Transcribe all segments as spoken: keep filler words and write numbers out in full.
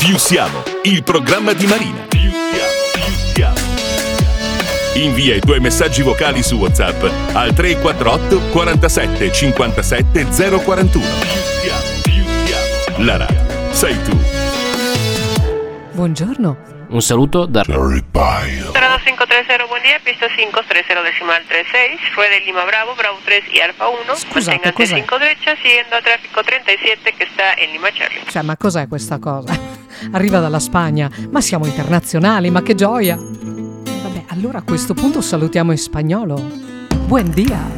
Più siamo, il programma di Marina. Più siamo, più siamo. Invia i tuoi messaggi vocali su WhatsApp al tre quattro otto quarantasette cinquantasette zero quarantuno. Più siamo, più siamo. La radio sei tu. Buongiorno. Un saluto da Jerry Pyle. Cerrado cinco tres cero, buen día, pista cinco tres cero decimal tres seis, fue de Lima Bravo, Bravo tres y Alfa uno. Scusate, Manténgase cos'è? cinco derecha, siguiendo a tráfico treinta y siete que está en Lima Charlie. Cioè, ma cos'è questa cosa? Arriva dalla Spagna, ma siamo internazionali, ma che gioia! Vabbè, allora a questo punto salutiamo in spagnolo. Buen dia!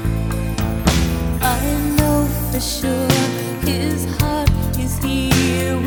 I know for sure his heart is here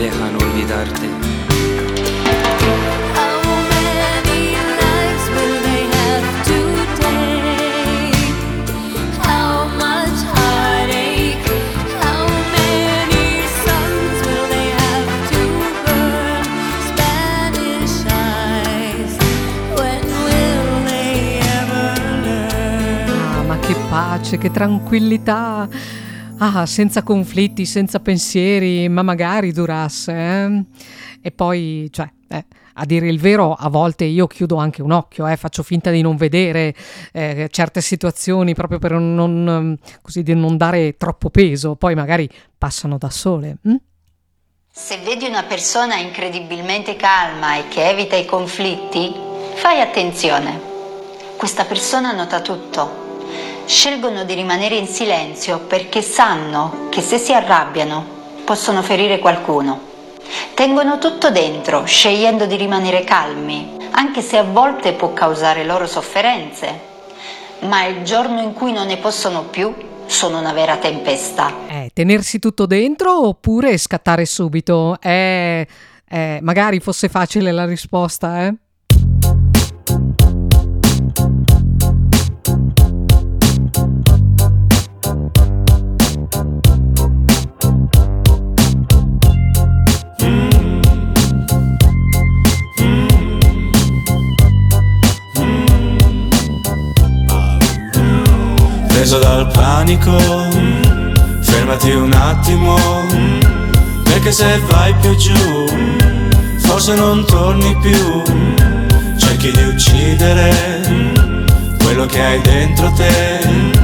dejan olvidarte. Che pace, che tranquillità. Ah, senza conflitti, senza pensieri, ma magari durasse. Eh? E poi, cioè, eh, a dire il vero, a volte io chiudo anche un occhio, eh, faccio finta di non vedere eh, certe situazioni proprio per non, così, di non dare troppo peso. Poi magari passano da sole. Hm? Se vedi una persona incredibilmente calma e che evita i conflitti, fai attenzione. Questa persona nota tutto. Scelgono di rimanere in silenzio perché sanno che se si arrabbiano possono ferire qualcuno. Tengono tutto dentro, scegliendo di rimanere calmi, anche se a volte può causare loro sofferenze. Ma il giorno in cui non ne possono più, sono una vera tempesta. Eh, tenersi tutto dentro oppure scattare subito? Eh, eh, magari fosse facile la risposta, eh? Preso dal panico, fermati un attimo, perché se vai più giù, forse non torni più. Cerchi di uccidere quello che hai dentro te,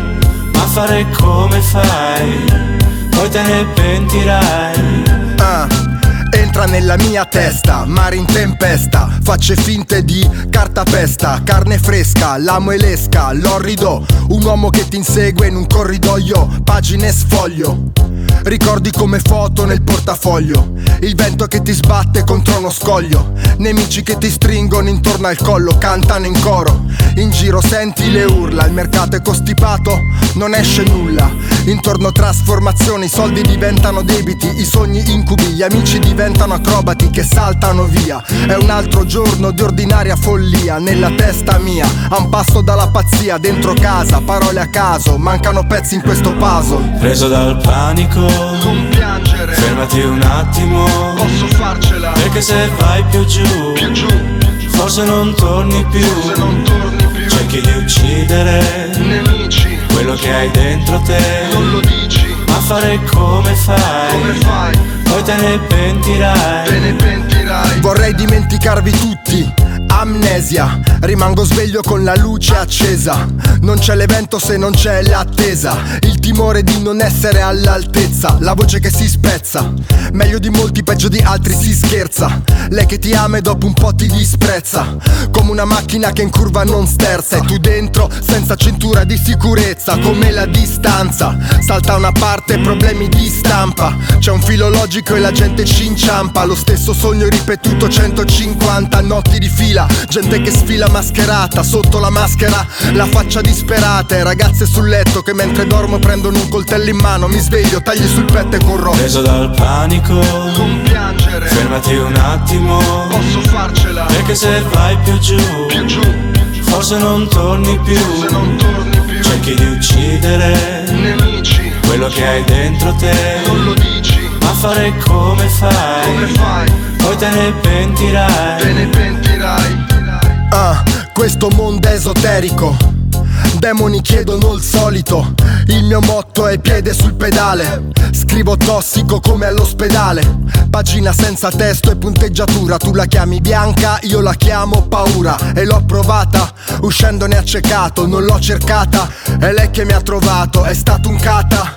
ma fare come fai, poi te ne pentirai. Ah. Entra nella mia testa, mare in tempesta, facce finte di cartapesta, carne fresca, l'amo e l'esca, l'orrido, un uomo che ti insegue in un corridoio, pagine sfoglio. Ricordi come foto nel portafoglio, il vento che ti sbatte contro uno scoglio, nemici che ti stringono intorno al collo, cantano in coro. In giro senti le urla, il mercato è costipato, non esce nulla. Intorno trasformazioni, i soldi diventano debiti, i sogni incubi, gli amici diventano acrobati che saltano via. È un altro giorno di ordinaria follia nella testa mia, a un passo dalla pazzia, dentro casa, parole a caso, mancano pezzi in questo puzzle. Preso dal panico, non piangere, fermati un attimo, posso farcela, perché se vai più giù, più giù, forse non torni più. se non torni più, cerchi di uccidere nemici, quello che hai dentro te, non lo dici, ma fare come fai, come fai, poi te ne pentirai. te ne pentirai. Vorrei dimenticarvi tutti, amnesia, rimango sveglio con la luce accesa. Non c'è l'evento se non c'è l'attesa, il timore di non essere all'altezza, la voce che si spezza, meglio di molti, peggio di altri si scherza. Lei che ti ama e dopo un po' ti disprezza, come una macchina che in curva non sterza. E tu dentro senza cintura di sicurezza, come la distanza, salta una parte, problemi di stampa. C'è un filo logico e la gente ci inciampa, lo stesso sogno ripetuto centocinquanta notti di fila. Gente che sfila mascherata, sotto la maschera la faccia disperata. E ragazze sul letto che mentre dormo prendono un coltello in mano. Mi sveglio, tagli sul petto e corro. Preso dal panico, non piangere, fermati un attimo, posso farcela, perché se vai più giù, più giù, forse non torni più. se non torni più, cerchi di uccidere nemici, quello che hai dentro te, non lo dici, ma fare come fai, come fai, poi te ne pentirai. te ne pentirai. Ah, questo mondo è esoterico, demoni chiedono il solito. Il mio motto è piede sul pedale, scrivo tossico come all'ospedale. Pagina senza testo e punteggiatura, tu la chiami bianca, io la chiamo paura. E l'ho provata, uscendone accecato, non l'ho cercata, è lei che mi ha trovato, è stato un cata.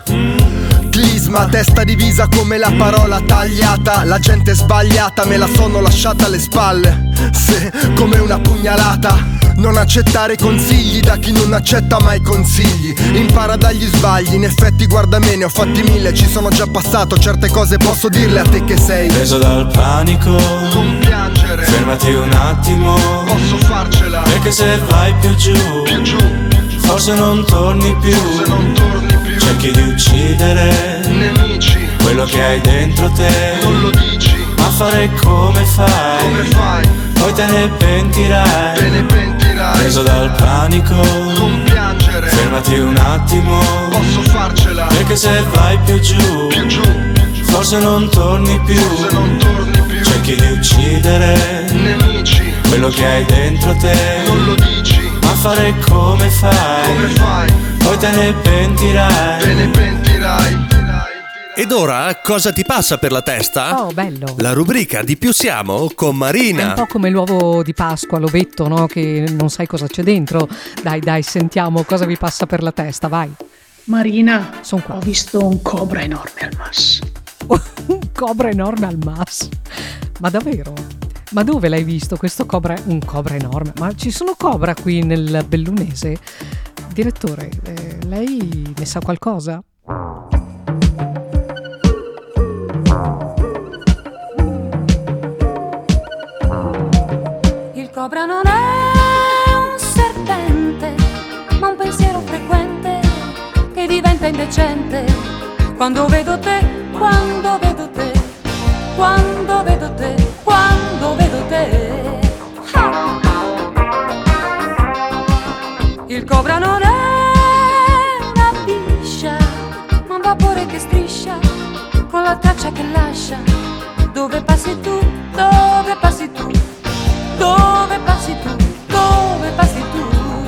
Clisma, testa divisa come la parola tagliata. La gente sbagliata me la sono lasciata alle spalle, sì, come una pugnalata. Non accettare consigli da chi non accetta mai consigli. Impara dagli sbagli, in effetti guarda me, ne ho fatti mille, ci sono già passato, certe cose posso dirle a te che sei preso dal panico, non piangere, fermati un attimo, posso farcela, perché se vai più giù, più giù, forse non torni più. se non torni più, cerchi di uccidere nemici, quello che hai dentro te, non lo dici, ma fare come fai, come fai, poi te ne pentirai, te ne pentirai, preso dal panico, non piangere, fermati un attimo, posso farcela, perché se vai più giù, più giù, forse non torni più, forse non torni più, cerchi di uccidere nemici, quello che hai dentro te, non lo dici, ma fare come fai, come fai, poi te ne pentirai, te ne pentirai. Ed ora cosa ti passa per la testa? Oh, bello. La rubrica Di più siamo con È un Marina. po' come l'uovo di Pasqua, l'ovetto, no? Che non sai cosa c'è dentro. Dai, dai, sentiamo cosa vi passa per la testa, vai. Marina, Son qua. ho visto un cobra enorme al mas. Un cobra enorme al mas. Ma davvero? Ma dove l'hai visto questo cobra? Un cobra enorme? Ma ci sono cobra qui nel Bellunese? Direttore, eh, lei ne sa qualcosa? Il cobra non è un serpente, ma un pensiero frequente che diventa indecente. Quando vedo te, quando vedo te, quando vedo te, quando vedo te. Ah! Il cobra non è una biscia, ma un vapore che striscia con la traccia che lascia. Dove passi tu, dove passi tu, dove passi tu, dove passi tu.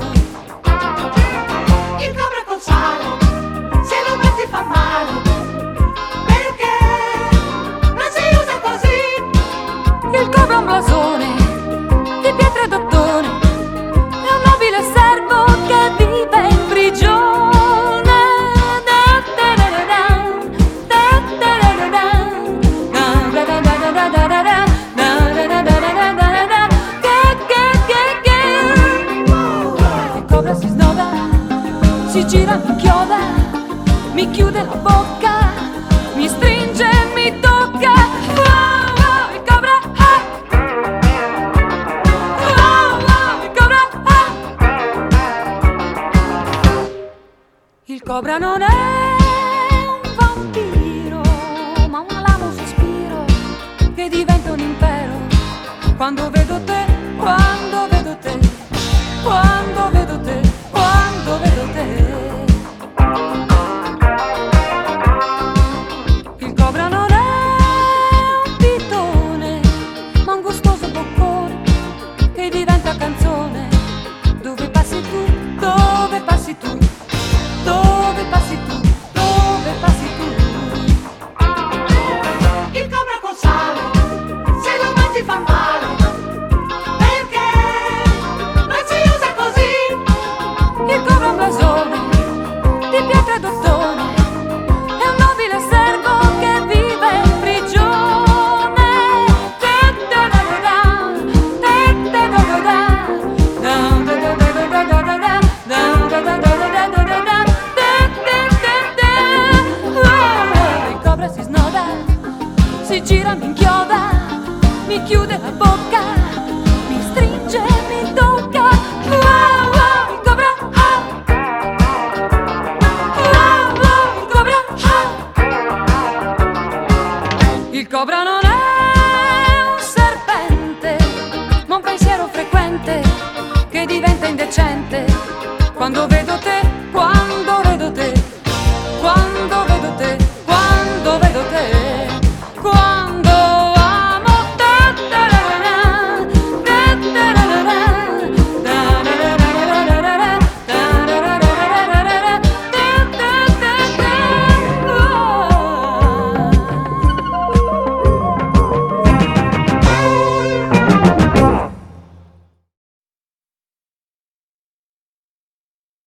Il cobra col sale, se lo metti fa male, perché non si usa così. Il cobra è un blasone di pietra e d'ottone, è un nobile servo che vive in prigione. Si gira, mi chioda, mi chiude la bocca, mi stringe, mi tocca. Wow, wow, il cobra, ah! Wow, wow, il cobra, ah! Il cobra non è un vampiro, ma un malamo sospiro che diventa un impero. Quando vedo te, quando vedo te, quando vedo te, quando vedo te. Il cobra non è un pitone, ma un gustoso boccone che diventa canzone. Dove passi tu, dove passi tu, dove passi tu, dove passi tu. Il cobra col sale, se lo mangi fa male, perché non si usa così. Il cobra è un blasone di pietra e d'ottone, è un nobile servo che vive in prigione. Il cobra si snoda, si gira, mi inchioda, mi chiude la bocca, mi stringe, mi tocca. Wow, wow, il cobra, ah! Wow, wow, il cobra, ah! Il cobra non è un serpente, ma un pensiero frequente che diventa indecente. Quando vedo te,